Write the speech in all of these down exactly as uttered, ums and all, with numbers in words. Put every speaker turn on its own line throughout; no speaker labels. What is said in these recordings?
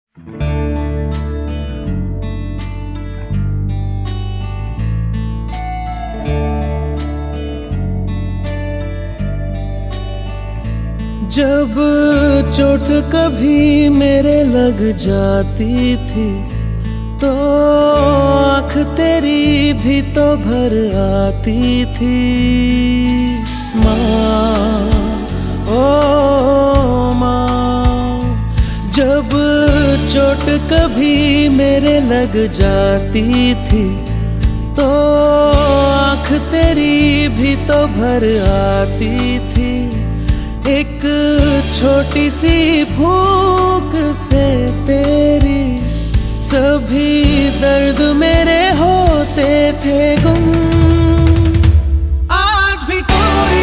जब चोट कभी मेरे लग जाती थी तो आँख तेरी भी तो भर आती थी माँ, ओ माँ। जब चोट कभी मेरे लग जाती थी तो आँख तेरी भी तो भर आती थी। एक छोटी सी फूंक से तेरी सभी दर्द मेरे होते थे गुम। आज भी कोई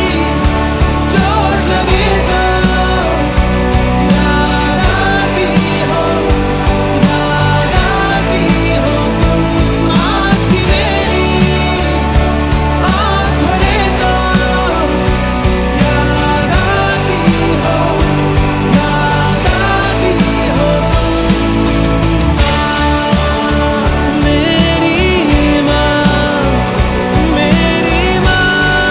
चोट लगे तो याद आती हो, याद आती हो तुम। आज भी मेरी आँख भरे तो याद आती हो, याद आती हो मेरी माँ, मेरी माँ,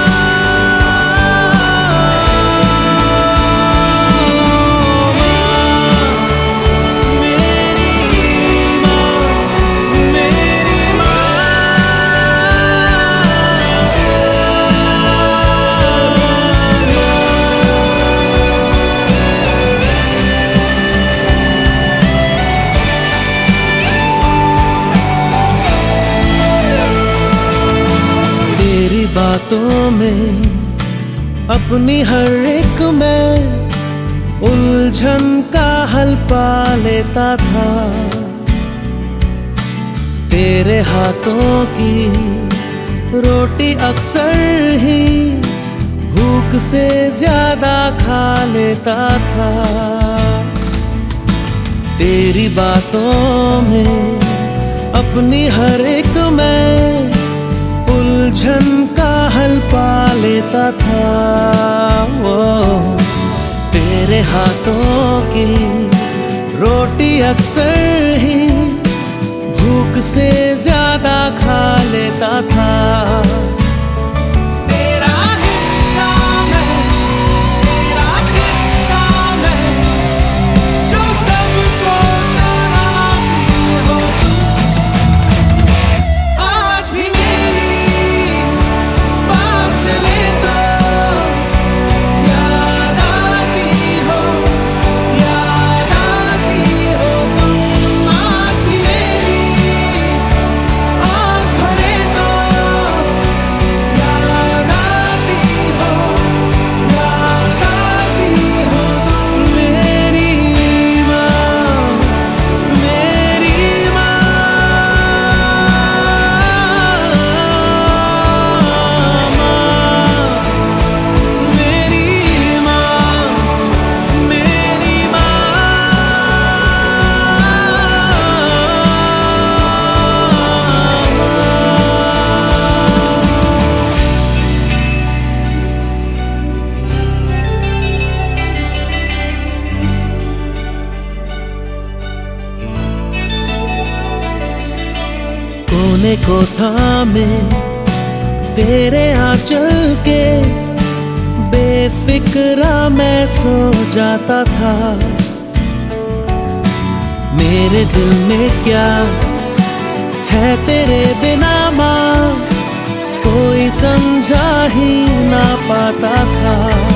मेरी माँ, मेरी माँ। तेरी बातों में अपनी हर एक मैं उलझन का हल पा लेता था। तेरे हाथों की रोटी अक्सर ही भूख से ज्यादा खा लेता था। तेरी बातों में अपनी हर एक मैं उलझन का हल पा लेता था। वो तेरे हाथों की रोटी अक्सर ही भूख से ज्यादा खा लेता था। तेरा हिस्सा मैं, तेरा किस्सा मैं, जो सबको सुनाती हो तुम। आज भी मेरी बात चले तो याद आती हो, याद आती हो तुम। आज भी मेरी आँख भरे तो याद आती हो, याद आती हो तुम। मेरी माँ, मेरी माँ, मेरी माँ, मेरी माँ। कोने को थामे तेरे आंचल के बेफिक्रा मैं सो जाता था। मेरे दिल में क्या है तेरे बिना माँ, कोई समझा ही ना पाता था।